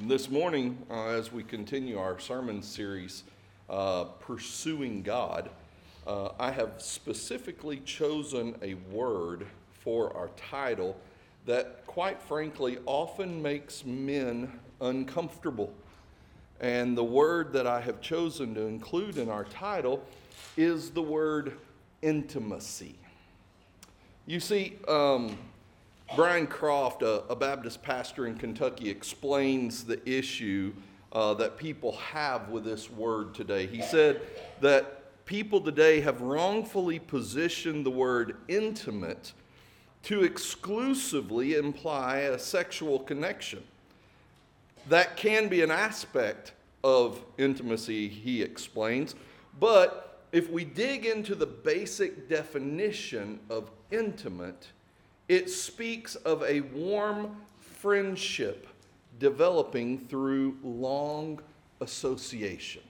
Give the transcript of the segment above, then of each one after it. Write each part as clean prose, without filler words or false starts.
This morning, as we continue our sermon series, Pursuing God, I have specifically chosen a word for our title that, quite frankly, often makes men uncomfortable. And the word that I have chosen to include in our title is the word intimacy. You see, Brian Croft, a Baptist pastor in Kentucky, explains the issue that people have with this word today. He said that people today have wrongfully positioned the word intimate to exclusively imply a sexual connection. That can be an aspect of intimacy, he explains, but if we dig into the basic definition of intimate, it speaks of a warm friendship developing through long association.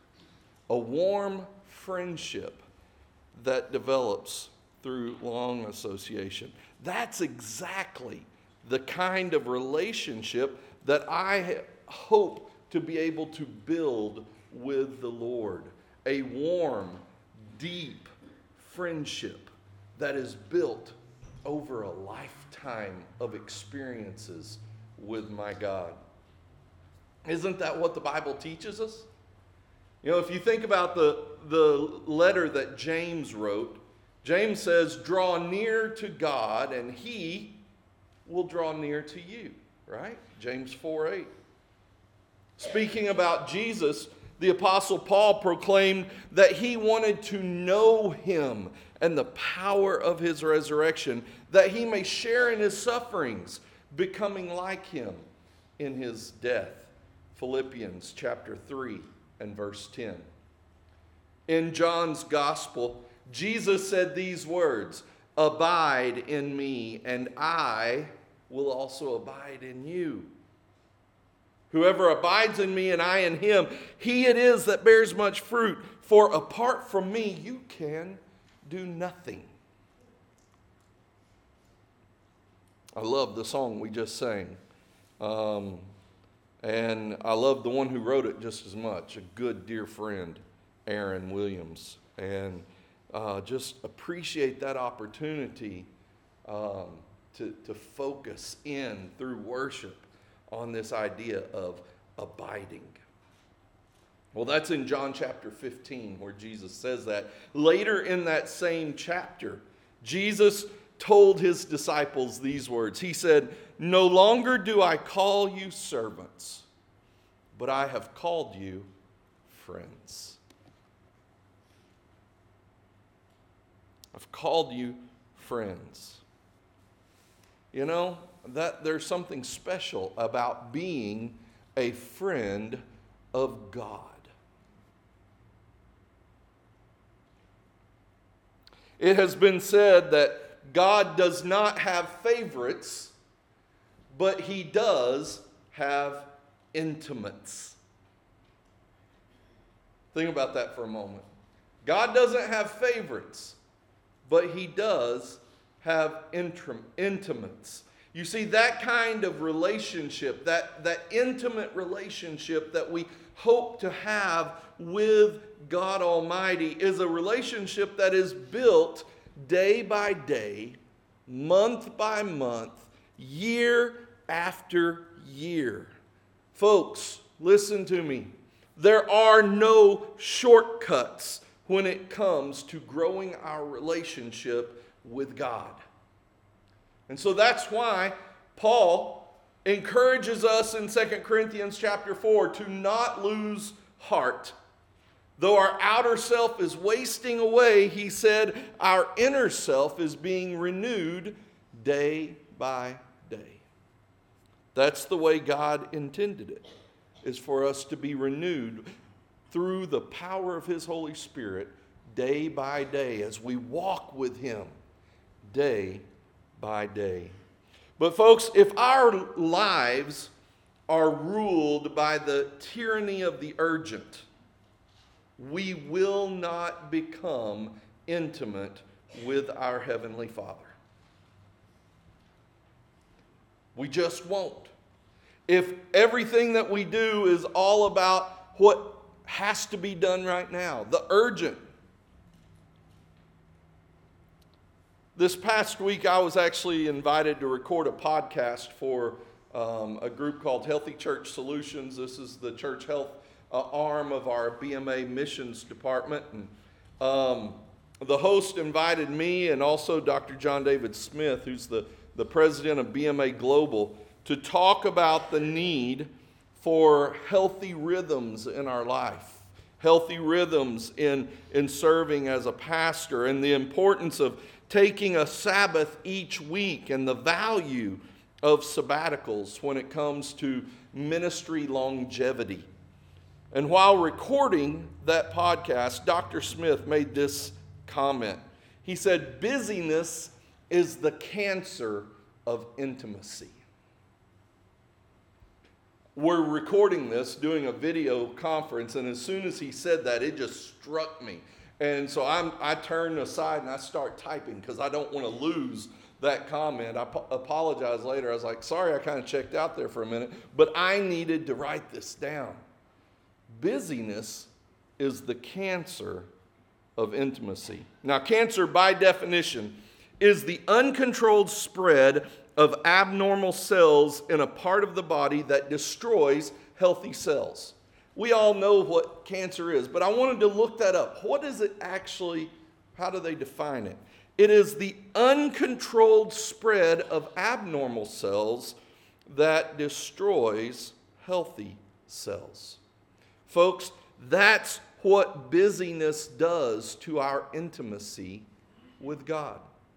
A warm friendship that develops through long association. That's exactly the kind of relationship that I hope to be able to build with the Lord. A warm, deep friendship that is built over a lifetime of experiences with my God. Isn't that what the Bible teaches us? You know, if you think about the letter that James wrote, James says, draw near to God and he will draw near to you, right? James 4:8. Speaking about Jesus, the Apostle Paul proclaimed that he wanted to know him and the power of his resurrection, that he may share in his sufferings, becoming like him in his death. Philippians chapter 3 and verse 10. In John's Gospel, Jesus said these words, "Abide in me, and I will also abide in you. Whoever abides in me and I in him, he it is that bears much fruit. For apart from me, you can do nothing." I love the song we just sang. And I love the one who wrote it just as much, a good dear friend, Aaron Williams. And just appreciate that opportunity to focus in through worship on this idea of abiding. Well, that's in John chapter 15 where Jesus says that. Later in that same chapter, Jesus told his disciples these words. He said, "No longer do I call you servants, but I have called you friends." I've called you friends. You know, that there's something special about being a friend of God. It has been said that God does not have favorites, but he does have intimates. Think about that for a moment. God doesn't have favorites, but he does have intimates. You see, that kind of relationship, that intimate relationship that we hope to have with God Almighty is a relationship that is built day by day, month by month, year after year. Folks, listen to me. There are no shortcuts when it comes to growing our relationship with God. And so that's why Paul encourages us in 2 Corinthians chapter 4 to not lose heart. Though our outer self is wasting away, he said, our inner self is being renewed day by day. That's the way God intended it, is for us to be renewed through the power of his Holy Spirit day by day as we walk with him day by day. But folks, if our lives are ruled by the tyranny of the urgent, we will not become intimate with our Heavenly Father. We just won't. if everything that we do is all about what has to be done right now, the urgent. This past week, I was actually invited to record a podcast for a group called Healthy Church Solutions. This is the church health arm of our BMA missions department. And the host invited me and also Dr. John David Smith, who's the president of BMA Global, to talk about the need for healthy rhythms in our life, healthy rhythms in serving as a pastor, and the importance of taking a Sabbath each week and the value of sabbaticals when it comes to ministry longevity. And while recording that podcast, Dr. Smith made this comment. He said, busyness is the cancer of intimacy. We're recording this, doing a video conference, and as soon as he said that, it just struck me. And so I turn aside and I start typing because I don't want to lose that comment. I apologize later. I was like, sorry, I kind of checked out there for a minute, but I needed to write this down. Busyness is the cancer of intimacy. Now, cancer, by definition, is the uncontrolled spread of abnormal cells in a part of the body that destroys healthy cells. We all know what cancer is, but I wanted to look that up. What is it actually? How do they define it? It is the uncontrolled spread of abnormal cells that destroys healthy cells. Folks, that's what busyness does to our intimacy with God.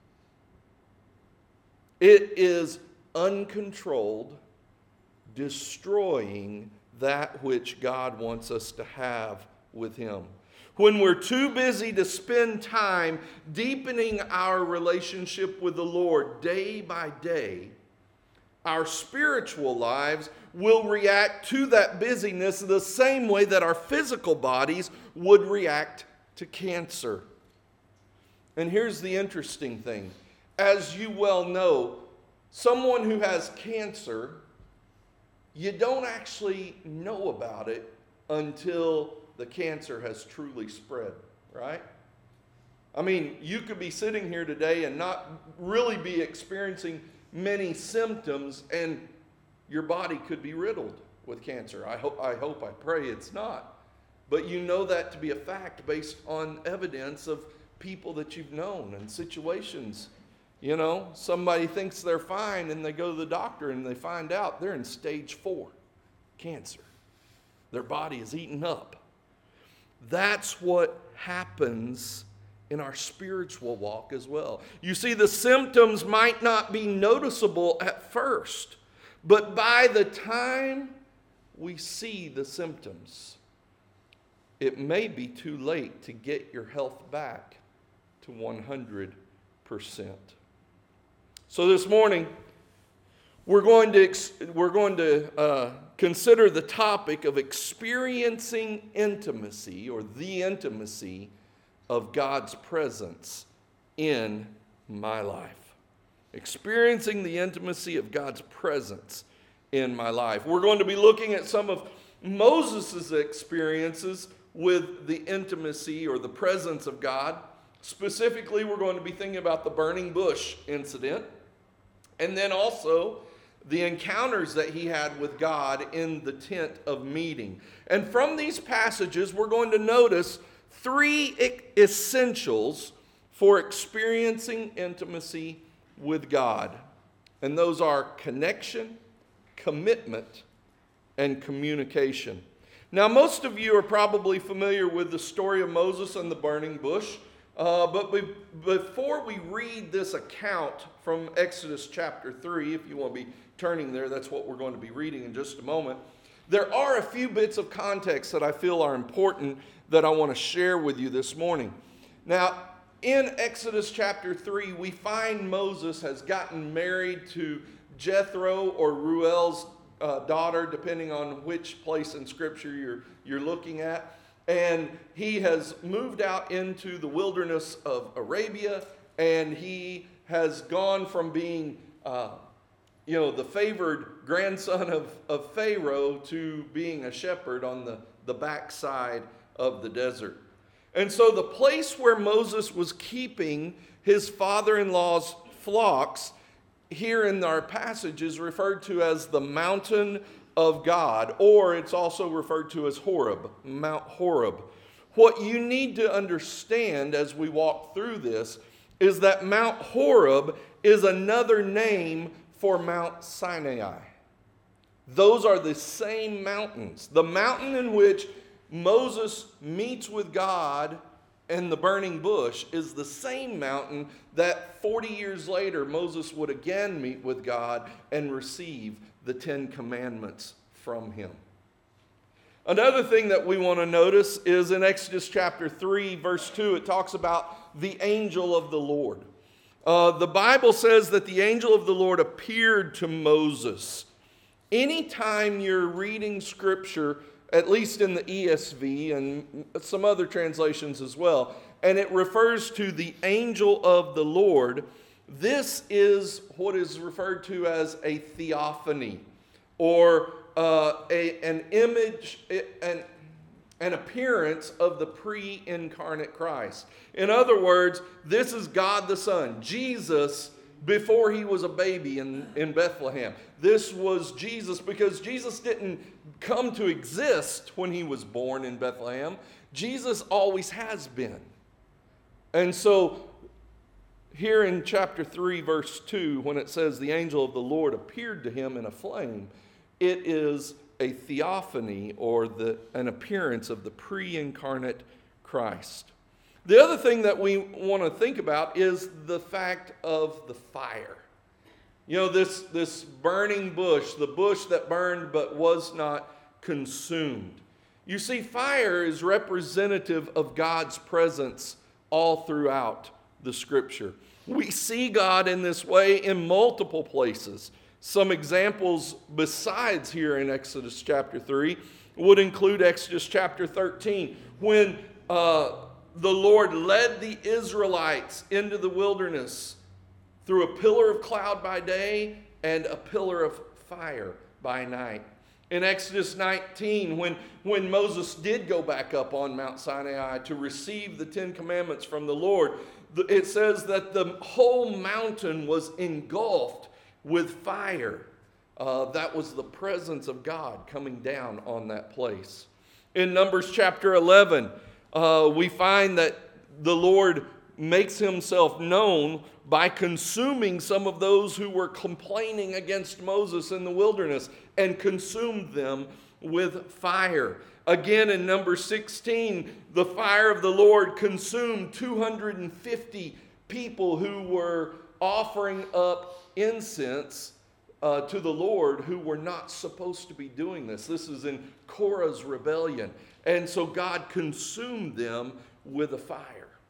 It is uncontrolled, destroying that which God wants us to have with Him. When we're too busy to spend time deepening our relationship with the Lord day by day, our spiritual lives will react to that busyness the same way that our physical bodies would react to cancer. And here's the interesting thing. As you well know, someone who has cancer, you don't actually know about it until the cancer has truly spread, right? I mean, you could be sitting here today and not really be experiencing many symptoms, and your body could be riddled with cancer. I pray it's not. But you know that to be a fact based on evidence of people that you've known and situations. You know, somebody thinks they're fine and they go to the doctor and they find out they're in stage 4 cancer. Their body is eaten up. That's what happens in our spiritual walk as well. You see, the symptoms might not be noticeable at first, but by the time we see the symptoms, it may be too late to get your health back to 100%. So this morning, we're going to consider the topic of experiencing intimacy, or the intimacy of God's presence in my life. Experiencing the intimacy of God's presence in my life. We're going to be looking at some of Moses' experiences with the intimacy or the presence of God. Specifically, we're going to be thinking about the burning bush incident, and then also the encounters that he had with God in the tent of meeting. And from these passages, we're going to notice 3 essentials for experiencing intimacy with God. And those are connection, commitment, and communication. Now, most of you are probably familiar with the story of Moses and the burning bush. But before we read this account from Exodus chapter 3, if you want to be turning there, that's what we're going to be reading in just a moment. There are a few bits of context that I feel are important that I want to share with you this morning. Now, in Exodus chapter 3, we find Moses has gotten married to Jethro, or Reuel's daughter, depending on which place in Scripture you're looking at. And he has moved out into the wilderness of Arabia, and he has gone from being the favored grandson of Pharaoh to being a shepherd on the backside of the desert. And so the place where Moses was keeping his father-in-law's flocks here in our passage is referred to as the mountain of God, or it's also referred to as Horeb, Mount Horeb. What you need to understand as we walk through this is that Mount Horeb is another name for Mount Sinai. Those are the same mountains. The mountain in which Moses meets with God and the burning bush is the same mountain that 40 years later Moses would again meet with God and receive the 10 Commandments from him. Another thing that we want to notice is in Exodus chapter 3, verse 2, it talks about the angel of the Lord. The Bible says that the angel of the Lord appeared to Moses. Anytime you're reading Scripture, at least in the ESV and some other translations as well, and it refers to the angel of the Lord, this is what is referred to as a theophany, or an image, an appearance of the pre-incarnate Christ. In other words, this is God the Son, Jesus, before he was a baby in Bethlehem. This was Jesus because Jesus didn't come to exist when he was born in Bethlehem. Jesus always has been. And so here in chapter 3, verse 2, when it says the angel of the Lord appeared to him in a flame, it is a theophany, or an appearance of the pre-incarnate Christ. The other thing that we want to think about is the fact of the fire. This burning bush, the bush that burned but was not consumed. You see, fire is representative of God's presence all throughout the Scripture. We see God in this way in multiple places. Some examples besides here in Exodus chapter 3 would include Exodus chapter 13, when the Lord led the Israelites into the wilderness through a pillar of cloud by day and a pillar of fire by night. In Exodus 19, when Moses did go back up on Mount Sinai to receive the 10 Commandments from the Lord, it says that the whole mountain was engulfed with fire. That was the presence of God coming down on that place. In Numbers chapter 11, we find that the Lord makes himself known by consuming some of those who were complaining against Moses in the wilderness, and consumed them with fire. Again, in Numbers 16, the fire of the Lord consumed 250 people who were offering up incense to the Lord, who were not supposed to be doing this. This is in Korah's rebellion. And so God consumed them with a fire.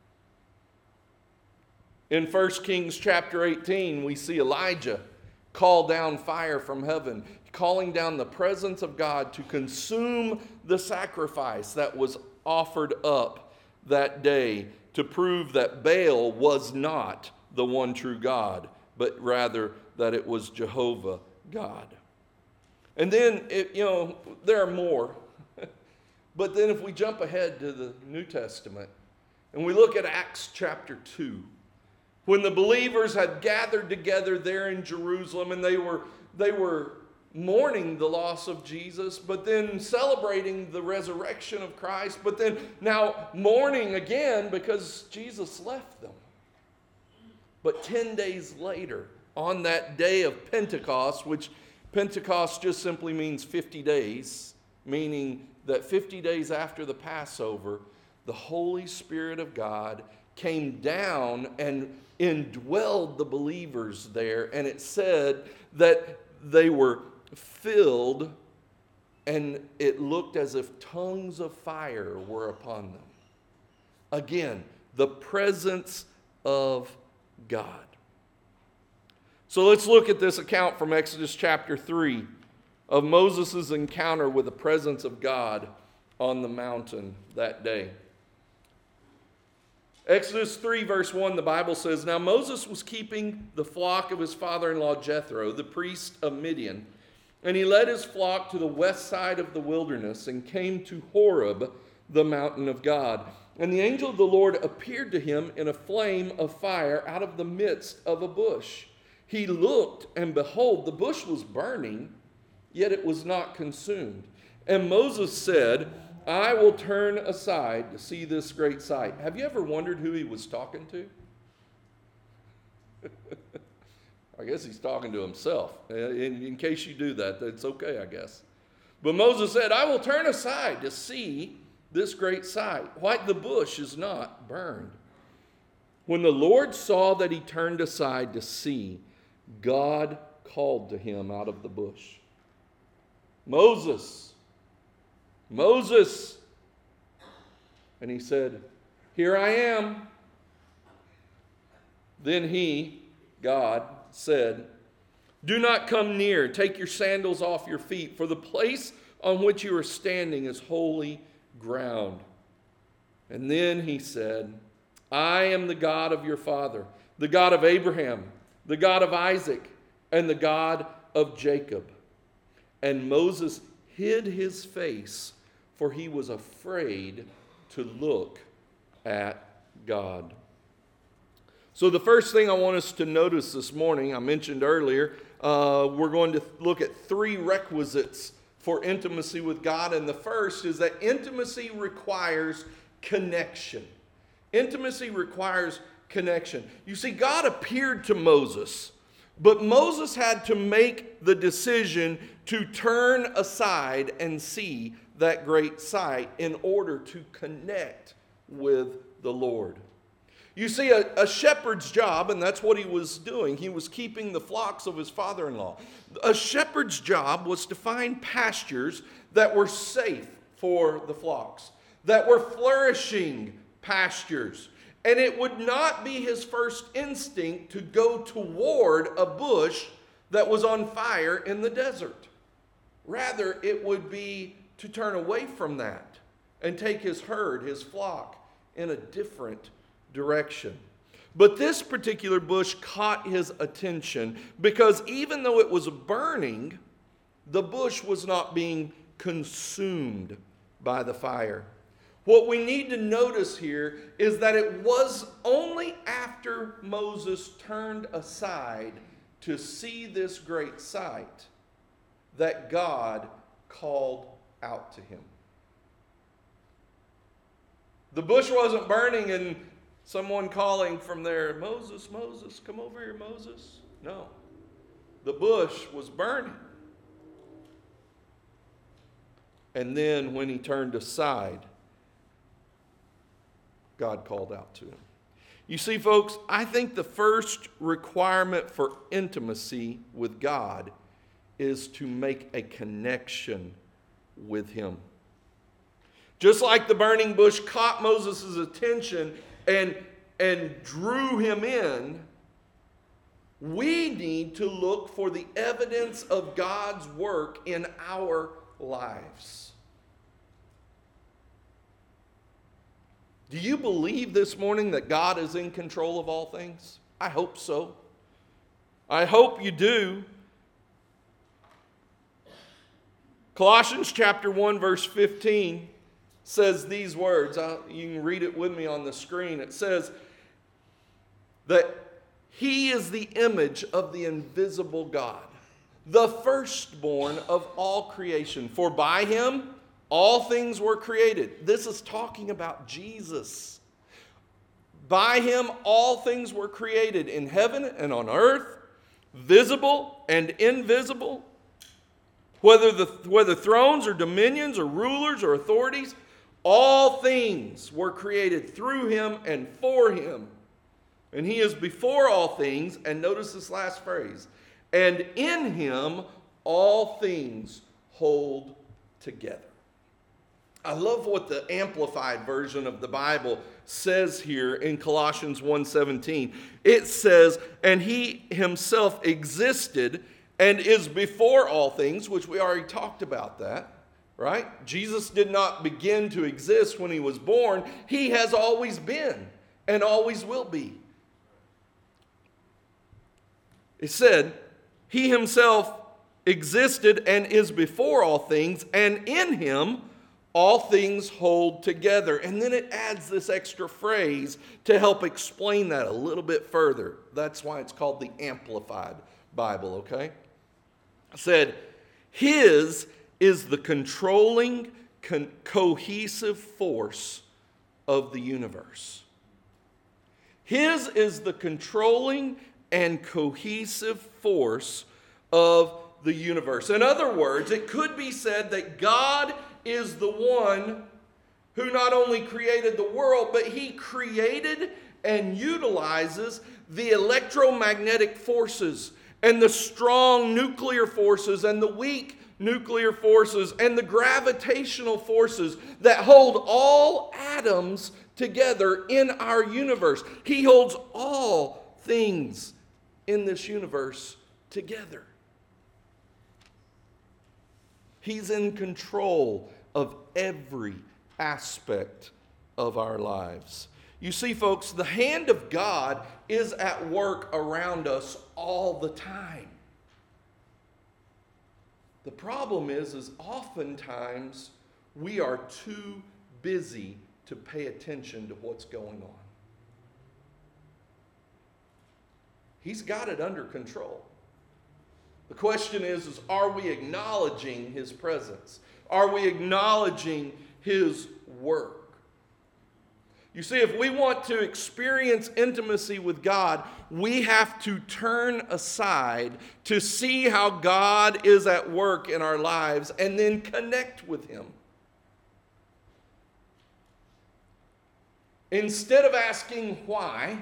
In 1 Kings chapter 18, we see Elijah call down fire from heaven, calling down the presence of God to consume the sacrifice that was offered up that day, to prove that Baal was not the one true God, but rather that it was Jehovah God. And then, there are more. But then if we jump ahead to the New Testament and we look at Acts chapter 2, when the believers had gathered together there in Jerusalem, and they were mourning the loss of Jesus, but then celebrating the resurrection of Christ, but then now mourning again because Jesus left them. But 10 days later, on that day of Pentecost, which Pentecost just simply means 50 days, meaning that 50 days after the Passover, the Holy Spirit of God came down and indwelled the believers there. And it said that they were filled, and it looked as if tongues of fire were upon them. Again, the presence of God. So let's look at this account from Exodus chapter 3 of Moses' encounter with the presence of God on the mountain that day. Exodus 3 verse 1, the Bible says, "Now Moses was keeping the flock of his father-in-law Jethro, the priest of Midian, and he led his flock to the west side of the wilderness and came to Horeb, the mountain of God. And the angel of the Lord appeared to him in a flame of fire out of the midst of a bush. He looked, and behold, the bush was burning, yet it was not consumed. And Moses said, I will turn aside to see this great sight." Have you ever wondered who he was talking to? I guess he's talking to himself. In case you do that, that's okay, I guess. But Moses said, "I will turn aside to see this great sight, why the bush is not burned." When the Lord saw that he turned aside to see, God called to him out of the bush, "Moses, Moses." And he said, "Here I am." Then he, God, said, "Do not come near. Take your sandals off your feet, for the place on which you are standing is holy ground." And then he said, "I am the God of your father, the God of Abraham, the God of Isaac, and the God of Jacob." And Moses hid his face, for he was afraid to look at God. So the first thing I want us to notice this morning, I mentioned earlier, we're going to look at 3 requisites for intimacy with God. And the first is that intimacy requires connection. Intimacy requires connection. You see, God appeared to Moses, but Moses had to make the decision to turn aside and see that great sight in order to connect with the Lord. You see, a shepherd's job, and that's what he was doing, he was keeping the flocks of his father-in-law. A shepherd's job was to find pastures that were safe for the flocks, that were flourishing pastures. And it would not be his first instinct to go toward a bush that was on fire in the desert. Rather, it would be to turn away from that and take his herd, his flock, in a different direction. But this particular bush caught his attention because even though it was burning, the bush was not being consumed by the fire. What we need to notice here is that it was only after Moses turned aside to see this great sight that God called out to him. The bush wasn't burning and someone calling from there, "Moses, Moses, come over here, Moses." No. The bush was burning. And then when he turned aside, God called out to him. You see, folks, I think the first requirement for intimacy with God is to make a connection with him. Just like the burning bush caught Moses' attention and drew him in, we need to look for the evidence of God's work in our lives. Do you believe this morning that God is in control of all things? I hope so. I hope you do. Colossians chapter 1 verse 15 says these words. You can read it with me on the screen. It says that he is the image of the invisible God, the firstborn of all creation. For by him all things were created. This is talking about Jesus. By him all things were created in heaven and on earth, visible and invisible, whether thrones or dominions or rulers or authorities, all things were created through him and for him. And he is before all things, and notice this last phrase, and in him all things hold together. I love what the Amplified version of the Bible says here in Colossians 1:17. It says, and he himself existed and is before all things, which we already talked about that, right? Jesus did not begin to exist when he was born. He has always been. and always will be. It said, He himself existed and is before all things, and in him all things hold together. And then it adds this extra phrase to help explain that a little bit further. That's why it's called the Amplified Bible, okay? It said, His is the controlling, cohesive force of the universe. His is the controlling and cohesive force of the universe. In other words, it could be said that God is the one who not only created the world, but He created and utilizes the electromagnetic forces and the strong nuclear forces and the weak nuclear forces and the gravitational forces that hold all atoms together in our universe. He holds all things in this universe together. He's in control of every aspect of our lives. You see, folks, the hand of God is at work around us all the time. The problem is oftentimes we are too busy to pay attention to what's going on. He's got it under control. The question is are we acknowledging His presence? Are we acknowledging His work? You see, if we want to experience intimacy with God, we have to turn aside to see how God is at work in our lives and then connect with Him. Instead of asking why,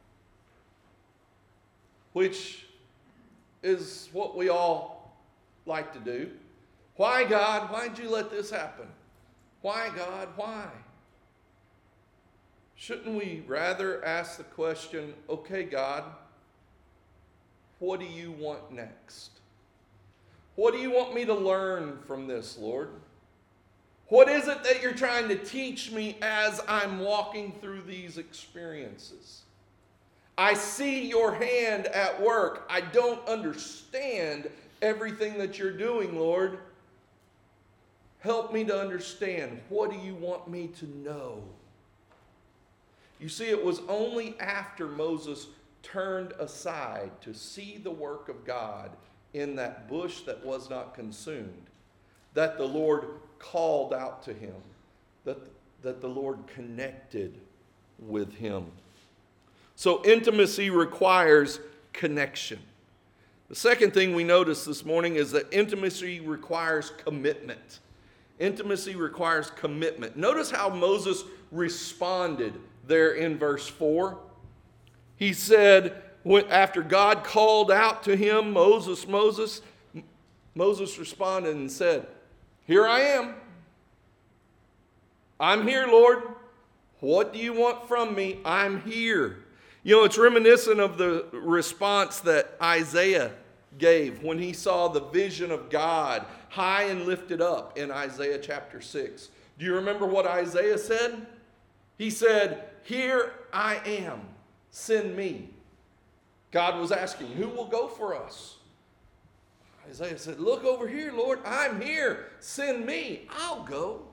which is what we all like to do. Why, God? Why'd you let this happen? Why, God? Why? Shouldn't we rather ask the question, okay, God, what do you want next? What do you want me to learn from this, Lord? What is it that you're trying to teach me as I'm walking through these experiences? I see your hand at work. I don't understand everything that you're doing, Lord. Help me to understand. What do you want me to know? You see, it was only after Moses turned aside to see the work of God in that bush that was not consumed that the Lord called out to him, that the Lord connected with him. So intimacy requires connection. The second thing we notice this morning is that intimacy requires commitment. Intimacy requires commitment. Notice how Moses responded there in verse 4. He said, after God called out to him, Moses responded and said, "Here I am. I'm here, Lord. What do you want from me? I'm here." You know, it's reminiscent of the response that Isaiah gave when he saw the vision of God high and lifted up in Isaiah chapter 6. Do you remember what Isaiah said? He said, "Here I am, send me." God was asking, who will go for us? Isaiah said, "Look over here, Lord, I'm here, send me, I'll go."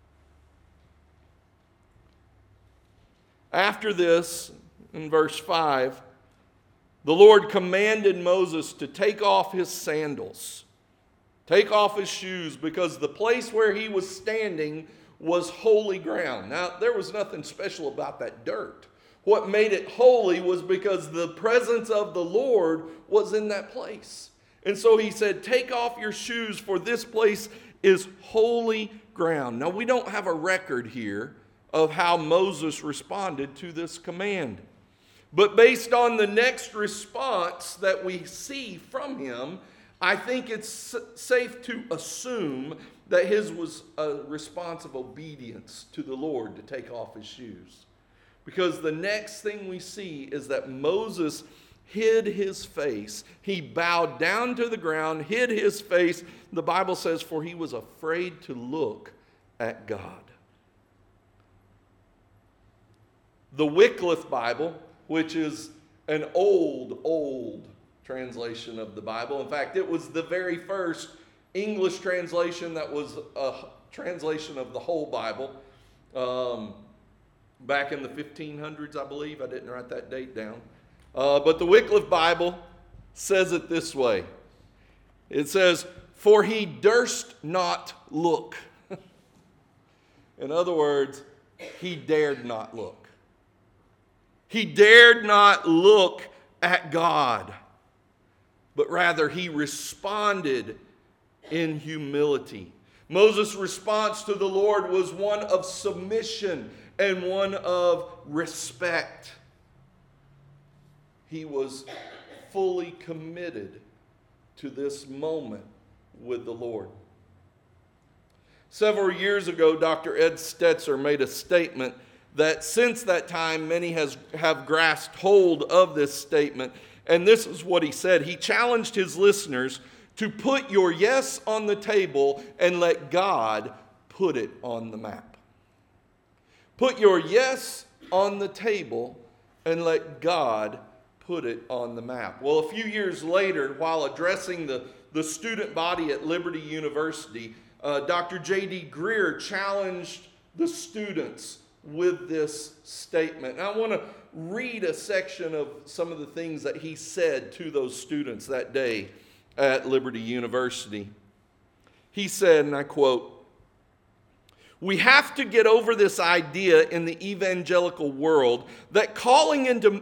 After this, in verse 5, the Lord commanded Moses to take off his sandals, take off his shoes, because the place where he was standing was holy ground. Now, there was nothing special about that dirt. What made it holy was because the presence of the Lord was in that place. And so he said, "Take off your shoes, for this place is holy ground." Now, we don't have a record here of how Moses responded to this command. But based on the next response that we see from him, I think it's safe to assume that his was a response of obedience to the Lord to take off his shoes. Because the next thing we see is that Moses hid his face. He bowed down to the ground, hid his face. The Bible says, for he was afraid to look at God. the Wycliffe Bible, which is an old translation of the Bible. In fact, it was the very first English translation that was a translation of the whole Bible. Back in the 1500s, I believe. I didn't write that date down. But the Wycliffe Bible says it this way. It says, "For he durst not look." In other words, he dared not look. He dared not look at God, but rather he responded in humility. Moses' response to the Lord was one of submission and one of respect. He was fully committed to this moment with the Lord. Several years ago, Dr. Ed Stetzer made a statement that since that time, many have grasped hold of this statement. And this is what he said. He challenged his listeners to put your yes on the table and let God put it on the map. Put your yes on the table and let God put it on the map. Well, a few years later, while addressing the student body at Liberty University, Dr. J.D. Greer challenged the students with this statement. And I want to read a section of some of the things that he said to those students that day at Liberty University. He said, and I quote, "We have to get over this idea in the evangelical world that calling into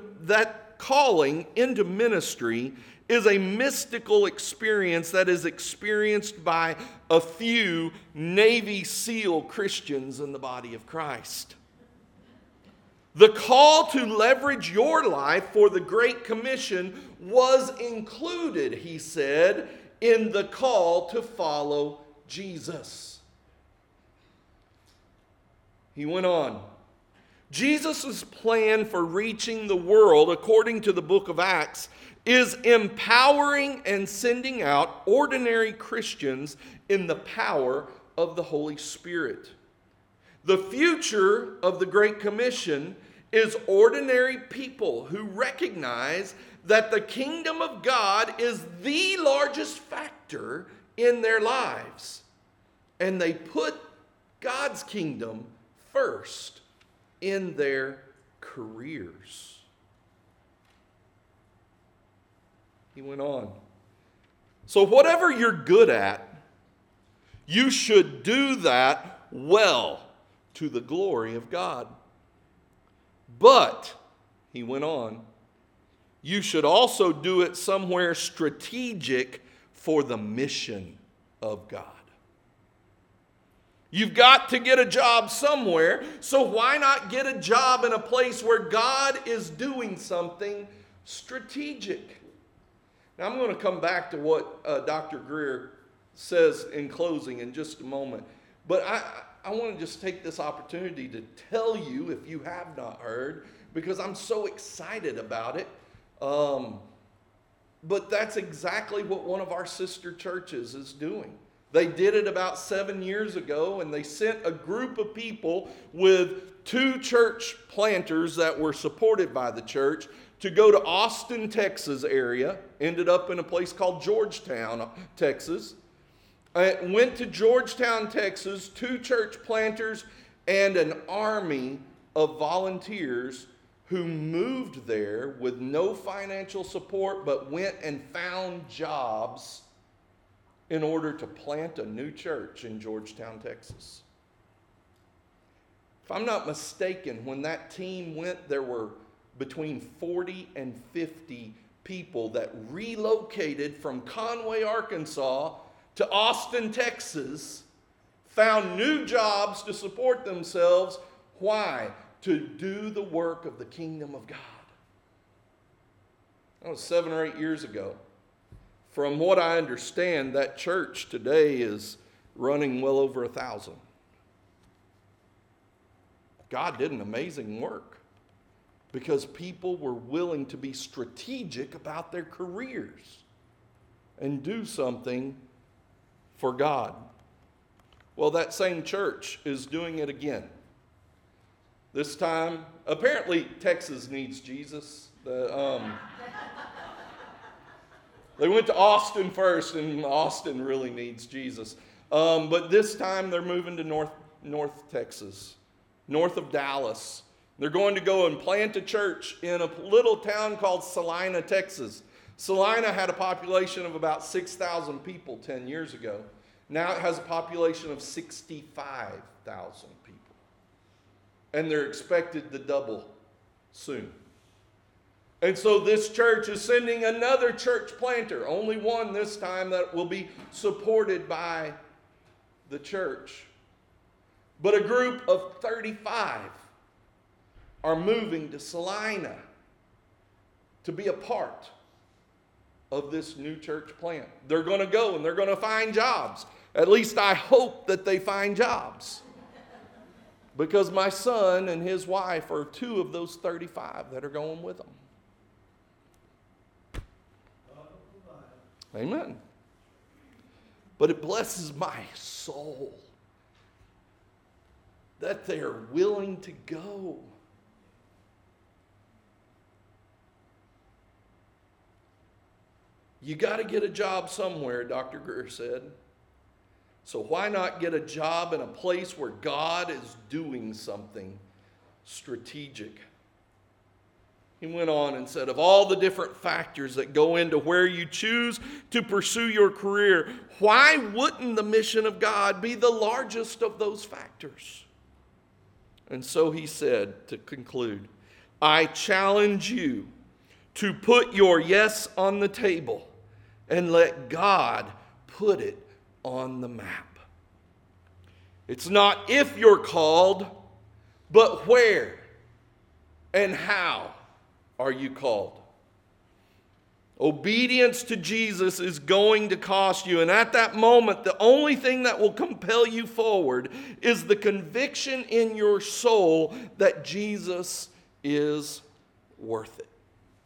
ministry is a mystical experience that is experienced by a few Navy SEAL Christians in the body of Christ. The call to leverage your life for the Great Commission was included," he said, "in the call to follow Jesus." He went on, "Jesus' plan for reaching the world, according to the book of Acts, is empowering and sending out ordinary Christians in the power of the Holy Spirit. The future of the Great Commission is ordinary people who recognize that the kingdom of God is the largest factor in their lives, and they put God's kingdom first in their careers." He went on, "So whatever you're good at, you should do that well to the glory of God. But," he went on, "you should also do it somewhere strategic for the mission of God. You've got to get a job somewhere, so why not get a job in a place where God is doing something strategic?" Now, I'm going to come back to what Dr. Greer says in closing in just a moment. But I want to just take this opportunity to tell you, if you have not heard, because I'm so excited about it. But that's exactly what one of our sister churches is doing. They did it about 7 years ago, and they sent a group of people with 2 church planters that were supported by the church to go to Austin, Texas area. Ended up in a place called Georgetown, Texas. Went to Georgetown, Texas, 2 church planters and an army of volunteers who moved there with no financial support, but went and found jobs in order to plant a new church in Georgetown, Texas. If I'm not mistaken, when that team went, there were between 40 and 50 people that relocated from Conway, Arkansas to Austin, Texas, found new jobs to support themselves. Why? To do the work of the kingdom of God. That was 7 or 8 years ago. From what I understand, that church today is running well over 1,000. God did an amazing work because people were willing to be strategic about their careers and do something for God. Well, that same church is doing it again. This time, apparently Texas needs Jesus. They went to Austin first, and Austin really needs Jesus. But this time they're moving to North Texas, north of Dallas. They're going to go and plant a church in a little town called Salina, Texas. Salina had a population of about 6,000 people 10 years ago. Now it has a population of 65,000 people. And they're expected to double soon. And so this church is sending another church planter, only one this time, that will be supported by the church. But a group of 35 are moving to Salina to be a part of this new church plant. They're going to go and they're going to find jobs. At least I hope that they find jobs. Because my son and his wife are 2 of those 35 that are going with them. Amen. But it blesses my soul that they are willing to go. You got to get a job somewhere, Dr. Greer said. So why not get a job in a place where God is doing something strategic? He went on and said, of all the different factors that go into where you choose to pursue your career, why wouldn't the mission of God be the largest of those factors? And so he said, to conclude, I challenge you to put your yes on the table and let God put it on the map. It's not if you're called, but where and how are you called? Obedience to Jesus is going to cost you. And at that moment, the only thing that will compel you forward is the conviction in your soul that Jesus is worth it.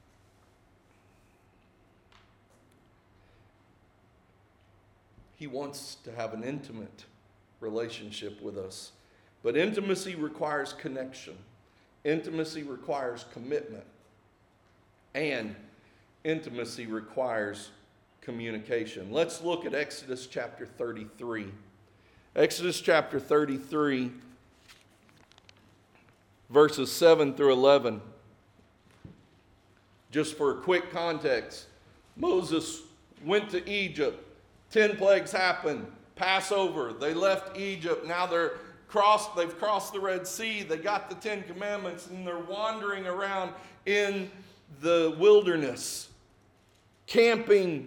He wants to have an intimate relationship with us. But intimacy requires connection. Intimacy requires commitment. And intimacy requires communication. Let's look at Exodus chapter 33. Exodus chapter 33, verses 7 through 11. Just for a quick context, Moses went to Egypt. 10 plagues happened. Passover. They left Egypt. Now they've crossed the Red Sea. They got the 10 Commandments, and they're wandering around in the wilderness, camping,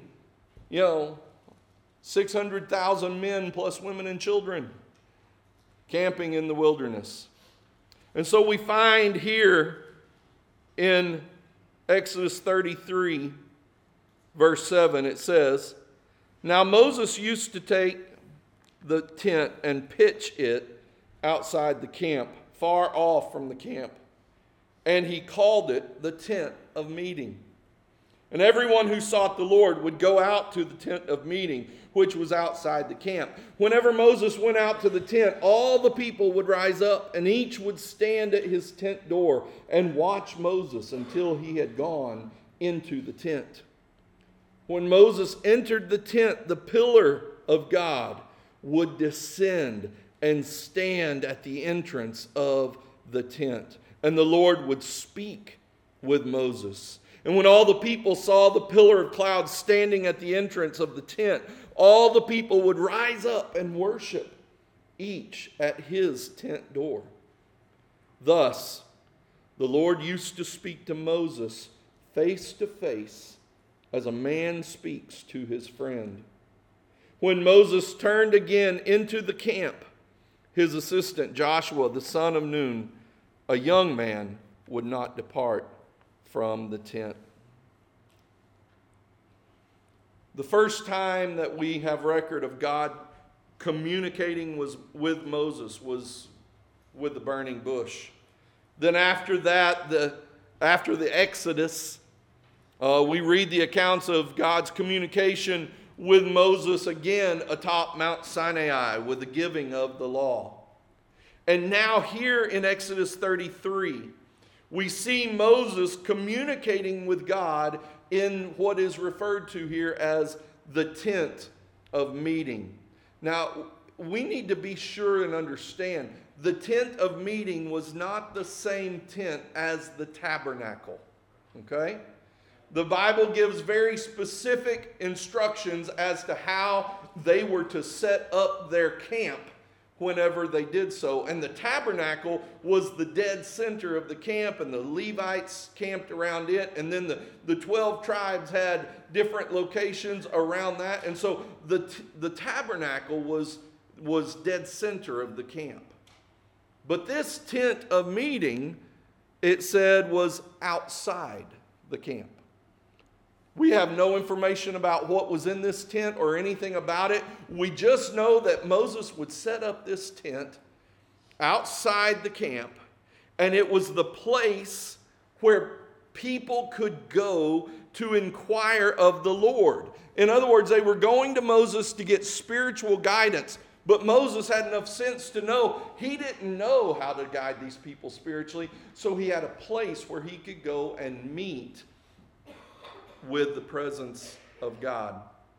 600,000 men plus women and children camping in the wilderness. And so we find here in Exodus 33, verse 7, it says, now Moses used to take the tent and pitch it outside the camp, far off from the camp. And he called it the tent of meeting. And everyone who sought the Lord would go out to the tent of meeting, which was outside the camp. Whenever Moses went out to the tent, all the people would rise up, and each would stand at his tent door and watch Moses until he had gone into the tent. When Moses entered the tent, the pillar of God would descend and stand at the entrance of the tent. And the Lord would speak with Moses. And when all the people saw the pillar of cloud standing at the entrance of the tent, all the people would rise up and worship, each at his tent door. Thus, the Lord used to speak to Moses face to face as a man speaks to his friend. When Moses turned again into the camp, his assistant Joshua, the son of Nun, a young man, would not depart from the tent. The first time that we have record of God communicating with Moses was with the burning bush. Then after that, after the Exodus, we read the accounts of God's communication with Moses again atop Mount Sinai with the giving of the law. And now here in Exodus 33, we see Moses communicating with God in what is referred to here as the tent of meeting. Now, we need to be sure and understand the tent of meeting was not the same tent as the tabernacle. Okay? The Bible gives very specific instructions as to how they were to set up their camp whenever they did so. And the tabernacle was the dead center of the camp, and the Levites camped around it. And then the 12 tribes had different locations around that. And so the tabernacle was dead center of the camp. But this tent of meeting, it said, was outside the camp. We have no information about what was in this tent or anything about it. We just know that Moses would set up this tent outside the camp, and it was the place where people could go to inquire of the Lord. In other words, they were going to Moses to get spiritual guidance, but Moses had enough sense to know he didn't know how to guide these people spiritually, so he had a place where he could go and meet with the presence of God.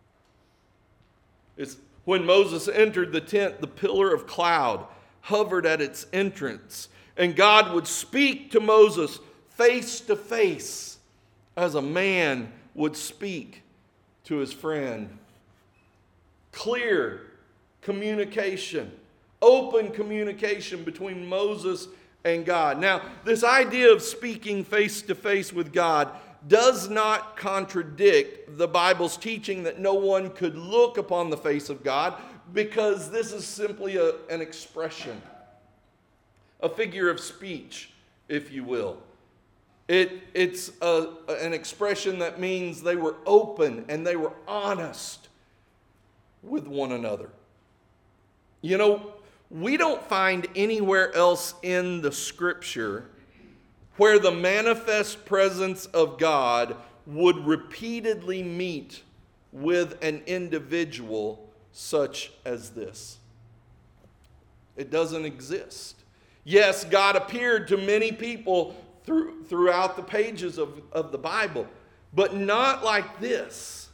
It's when Moses entered the tent, the pillar of cloud hovered at its entrance, and God would speak to Moses face to face as a man would speak to his friend. Clear communication, open communication between Moses and God. Now, this idea of speaking face to face with God does not contradict the Bible's teaching that no one could look upon the face of God, because this is simply an expression, a figure of speech, if you will. It's an expression that means they were open and they were honest with one another. You know, we don't find anywhere else in the Scripture where the manifest presence of God would repeatedly meet with an individual such as this. It doesn't exist. Yes, God appeared to many people throughout the pages of the Bible, but not like this.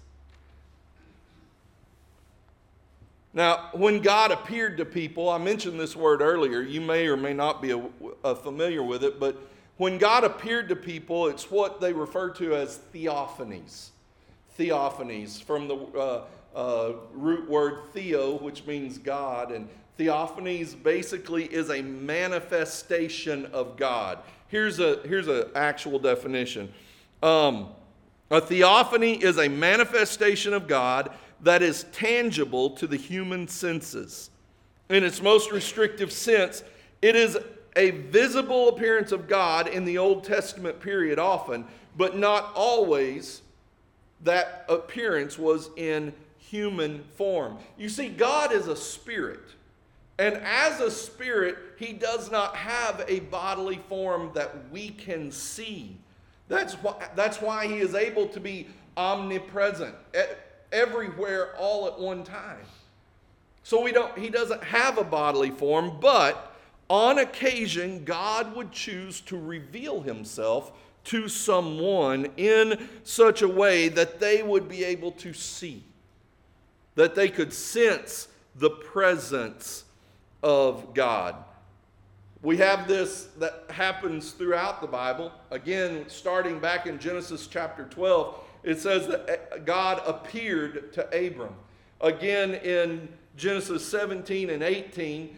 Now, when God appeared to people, I mentioned this word earlier, you may or may not be familiar with it, but when God appeared to people, it's what they refer to as theophanies. Theophanies, from the root word theo, which means God. And theophanies basically is a manifestation of God. Here's an actual definition. A theophany is a manifestation of God that is tangible to the human senses. In its most restrictive sense, it is a visible appearance of God in the Old Testament period often, but not always that appearance was in human form. You see, God is a spirit. And as a spirit, he does not have a bodily form that we can see. That's why he is able to be omnipresent, everywhere all at one time. So he doesn't have a bodily form, but on occasion, God would choose to reveal himself to someone in such a way that they would be able to see, that they could sense the presence of God. We have this that happens throughout the Bible. Again, starting back in Genesis chapter 12, it says that God appeared to Abram. Again, in Genesis 17 and 18,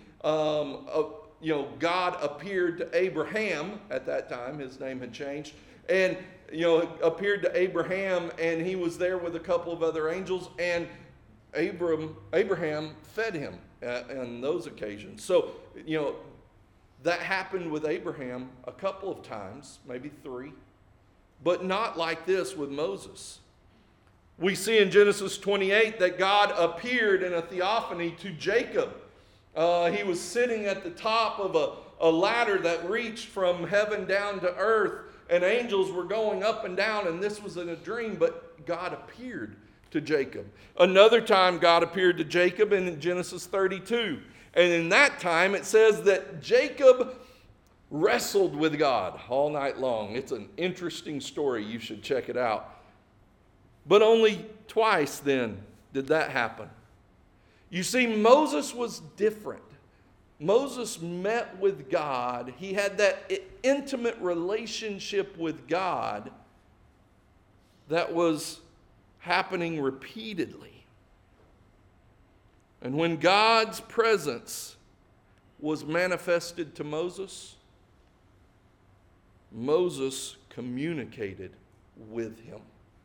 God appeared to Abraham at that time. His name had changed. And, appeared to Abraham, and he was there with a couple of other angels, and Abraham fed him on those occasions. So, that happened with Abraham a couple of times, maybe 3, but not like this with Moses. We see in Genesis 28 that God appeared in a theophany to Jacob. He was sitting at the top of a ladder that reached from heaven down to earth, and angels were going up and down, and this was in a dream, but God appeared to Jacob. Another time God appeared to Jacob in Genesis 32, And in that time, it says that Jacob wrestled with God all night long. It's an interesting story. You should check it out. But only twice then did that happen. You see, Moses was different. Moses met with God. He had that intimate relationship with God that was happening repeatedly. And when God's presence was manifested to Moses, Moses communicated with him.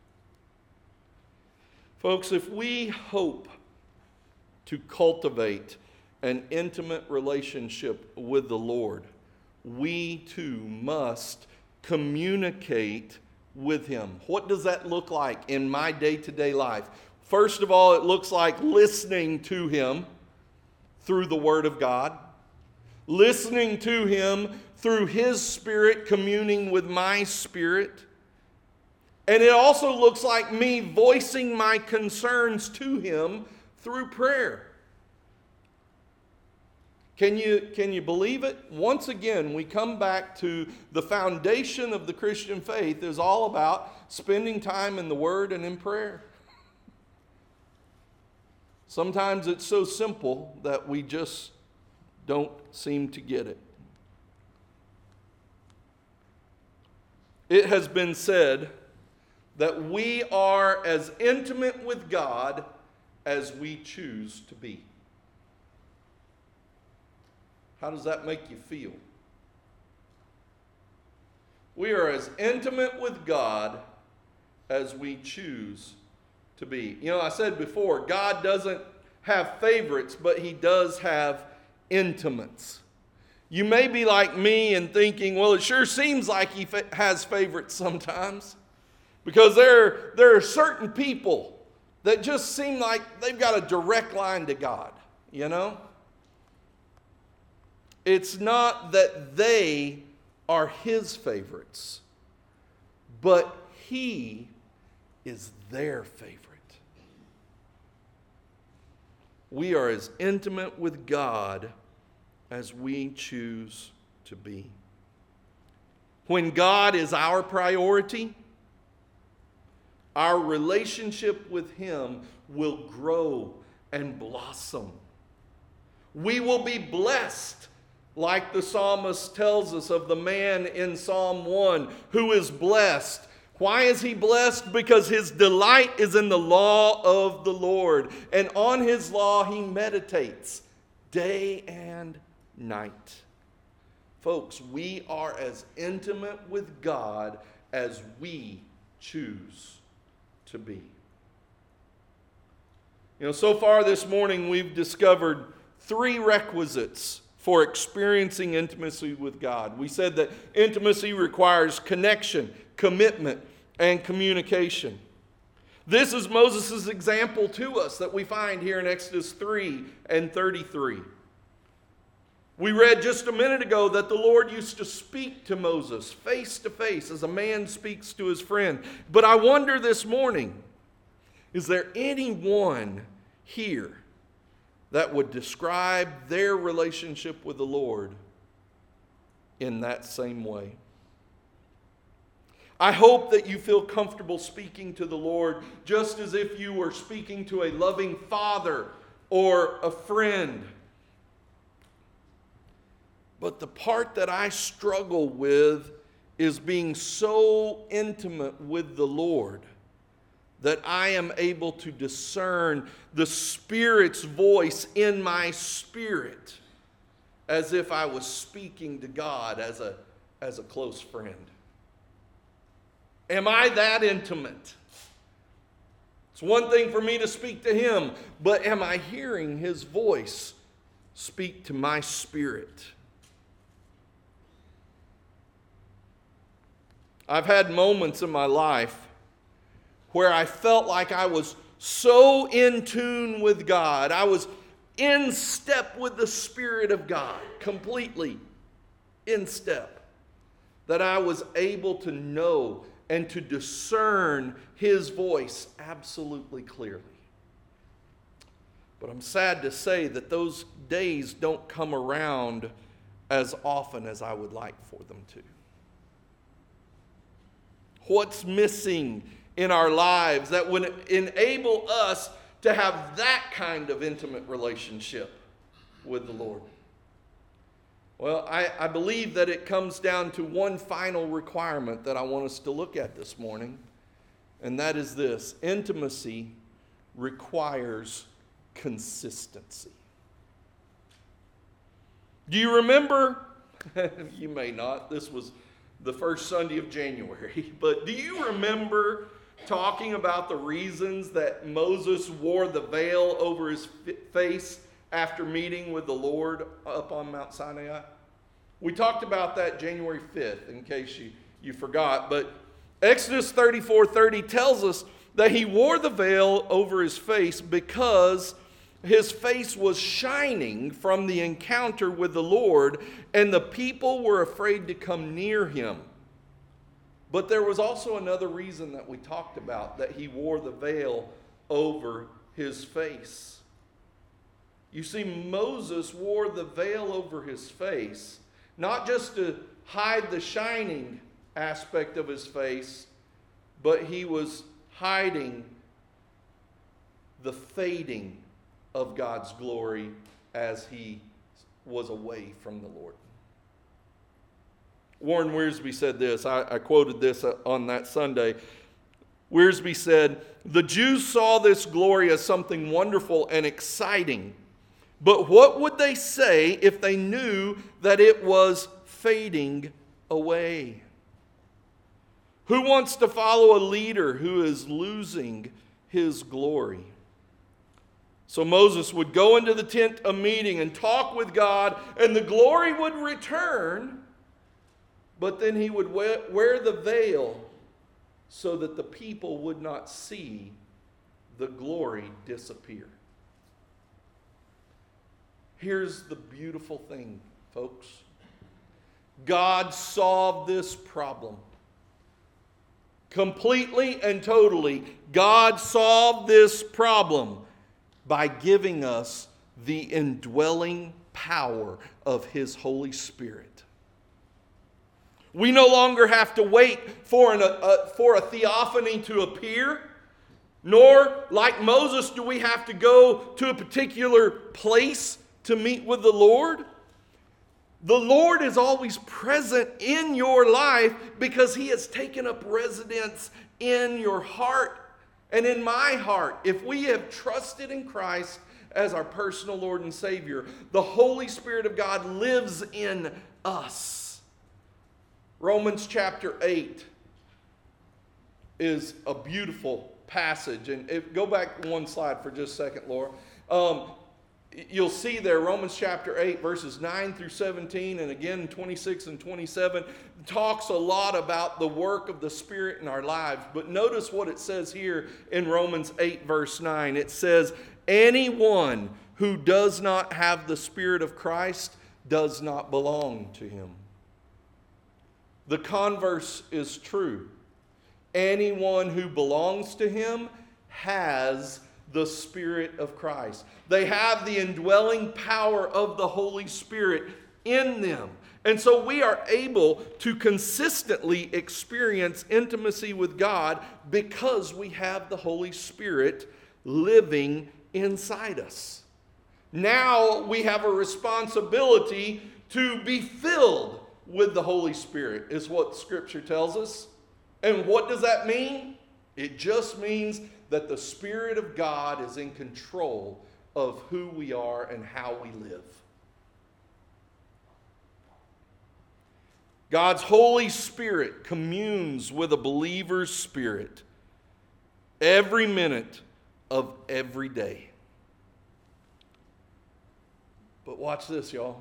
Folks, if we hope to cultivate an intimate relationship with the Lord, we too must communicate with Him. What does that look like in my day-to-day life? First of all, it looks like listening to Him through the Word of God, listening to Him through His Spirit communing with my spirit. And it also looks like me voicing my concerns to Him through prayer. Can you believe it? Once again, we come back to the foundation of the Christian faith is all about spending time in the Word and in prayer. Sometimes it's so simple that we just don't seem to get it. It has been said that we are as intimate with God as we choose to be. How does that make you feel? We are as intimate with God as we choose to be. You know, I said before, God doesn't have favorites, but He does have intimates. You may be like me and thinking, well, it sure seems like He has favorites sometimes. Because there are certain people that just seem like they've got a direct line to God, you know? It's not that they are His favorites, but He is their favorite. We are as intimate with God as we choose to be. When God is our priority, our relationship with Him will grow and blossom. We will be blessed, like the psalmist tells us of the man in Psalm 1 who is blessed. Why is he blessed? Because his delight is in the law of the Lord. And on His law he meditates day and night. Folks, we are as intimate with God as we choose to be. You know, so far this morning we've discovered 3 requisites for experiencing intimacy with God. We said that intimacy requires connection, commitment, and communication. This is Moses' example to us that we find here in Exodus 3 and 33. We read just a minute ago that the Lord used to speak to Moses face to face as a man speaks to his friend. But I wonder this morning, is there anyone here that would describe their relationship with the Lord in that same way? I hope that you feel comfortable speaking to the Lord just as if you were speaking to a loving father or a friend. But the part that I struggle with is being so intimate with the Lord that I am able to discern the Spirit's voice in my spirit as if I was speaking to God as a close friend. Am I that intimate? It's one thing for me to speak to Him, but am I hearing His voice speak to my spirit? I've had moments in my life where I felt like I was so in tune with God. I was in step with the Spirit of God, completely in step, that I was able to know and to discern His voice absolutely clearly. But I'm sad to say that those days don't come around as often as I would like for them to. What's missing in our lives that would enable us to have that kind of intimate relationship with the Lord? Well, I believe that it comes down to one final requirement that I want us to look at this morning, and that is this: intimacy requires consistency. Do you remember? You may not. This was the first Sunday of January. But do you remember talking about the reasons that Moses wore the veil over his face after meeting with the Lord up on Mount Sinai? We talked about that January 5th, in case you forgot. But Exodus 34:30 tells us that he wore the veil over his face because his face was shining from the encounter with the Lord, and the people were afraid to come near him. But there was also another reason that we talked about, that he wore the veil over his face. You see, Moses wore the veil over his face, not just to hide the shining aspect of his face, but he was hiding the fading of God's glory as he was away from the Lord. Warren Wiersbe said this. I quoted this on that Sunday. Wiersbe said, "The Jews saw this glory as something wonderful and exciting. But what would they say if they knew that it was fading away? Who wants to follow a leader who is losing his glory?" So Moses would go into the tent of meeting and talk with God, and the glory would return, but then he would wear the veil so that the people would not see the glory disappear. Here's the beautiful thing, folks. God solved this problem. Completely and totally, God solved this problem by giving us the indwelling power of His Holy Spirit. We no longer have to wait for a theophany to appear, nor, like Moses, do we have to go to a particular place to meet with the Lord. The Lord is always present in your life because He has taken up residence in your heart and in my heart. If we have trusted in Christ as our personal Lord and Savior, the Holy Spirit of God lives in us. Romans chapter 8 is a beautiful passage. And go back one slide for just a second, Laura. You'll see there, Romans chapter 8, verses 9 through 17, and again 26 and 27, talks a lot about the work of the Spirit in our lives. But notice what it says here in Romans 8, verse 9. It says, "Anyone who does not have the Spirit of Christ does not belong to Him." The converse is true. Anyone who belongs to Him has the Spirit of Christ. They have the indwelling power of the Holy Spirit in them. And so we are able to consistently experience intimacy with God because we have the Holy Spirit living inside us. Now we have a responsibility to be filled with the Holy Spirit, is what Scripture tells us. And what does that mean? It just means that the Spirit of God is in control of who we are and how we live. God's Holy Spirit communes with a believer's spirit every minute of every day. But watch this, y'all.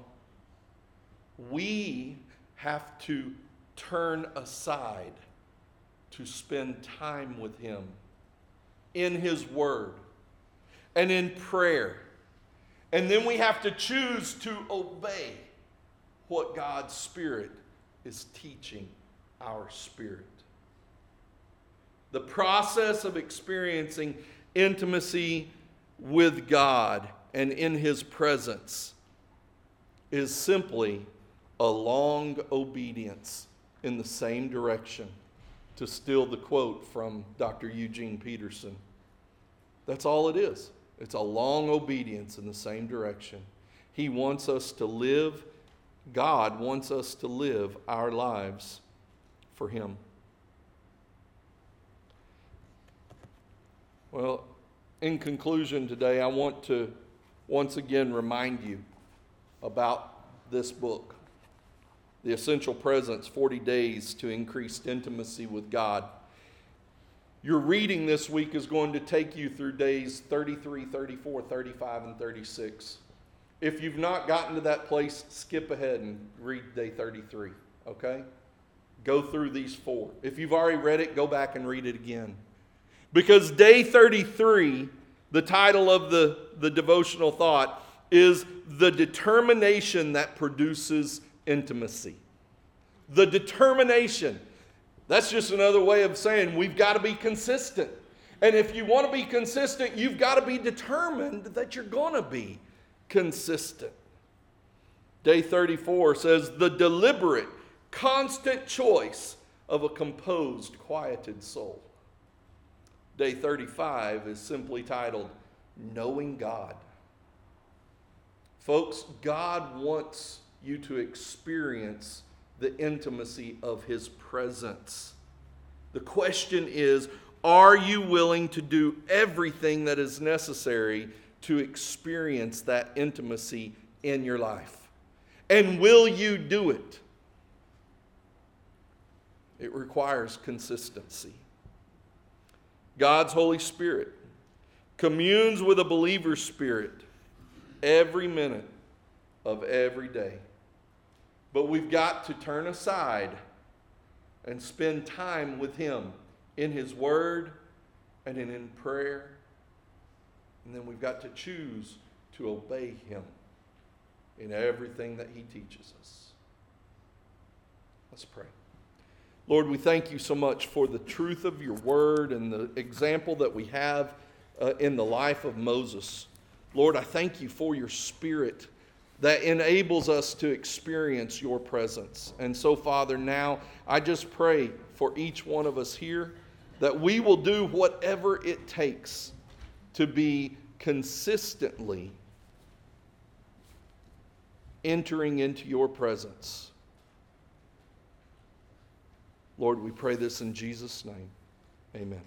We have to turn aside to spend time with Him in His Word and in prayer. And then we have to choose to obey what God's Spirit is teaching our spirit. The process of experiencing intimacy with God and in His presence is simply a long obedience in the same direction, to steal the quote from Dr. Eugene Peterson. That's all it is. It's a long obedience in the same direction. He wants us to live, God wants us to live our lives for Him. Well, in conclusion today, I want to once again remind you about this book, The Essential Presence, 40 Days to Increased Intimacy with God. Your reading this week is going to take you through days 33, 34, 35, and 36. If you've not gotten to that place, skip ahead and read day 33, okay? Go through these 4. If you've already read it, go back and read it again. Because day 33, the title of the devotional thought, is the determination that produces intimacy. The determination. That's just another way of saying we've got to be consistent. And if you want to be consistent, you've got to be determined that you're going to be consistent. Day 34 says the deliberate, constant choice of a composed, quieted soul. Day 35 is simply titled Knowing God. Folks, God wants you to experience the intimacy of His presence. The question is, are you willing to do everything that is necessary to experience that intimacy in your life? And will you do it? It requires consistency. God's Holy Spirit communes with a believer's spirit every minute of every day. But we've got to turn aside and spend time with Him in His Word and in prayer. And then we've got to choose to obey Him in everything that He teaches us. Let's pray. Lord, we thank You so much for the truth of Your Word and the example that we have in the life of Moses. Lord, I thank You for Your Spirit that enables us to experience Your presence. And so, Father, now I just pray for each one of us here that we will do whatever it takes to be consistently entering into Your presence. Lord, we pray this in Jesus' name. Amen.